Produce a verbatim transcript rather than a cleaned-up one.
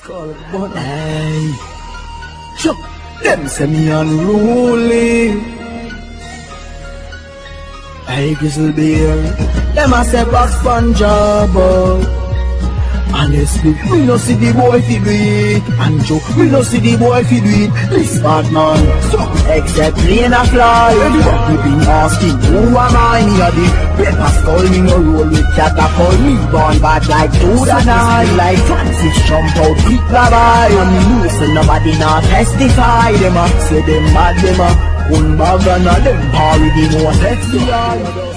Call it but hey, chuck them say me unruly. Hey, Grizzle Bear, them a say back SpongeBob. Honestly, we no see the boy fi do it. And Joe, we no see the boy fi do it. This bad man, so except plane a fly. Everybody been asking, who am I? Me a the paper skull, me no roll with catapult. Me born bad like two and I. Like Francis jump out, quick bye-bye. And me know so nobody not testify. Them a say them mad, them a un bag and a them party, no F B I.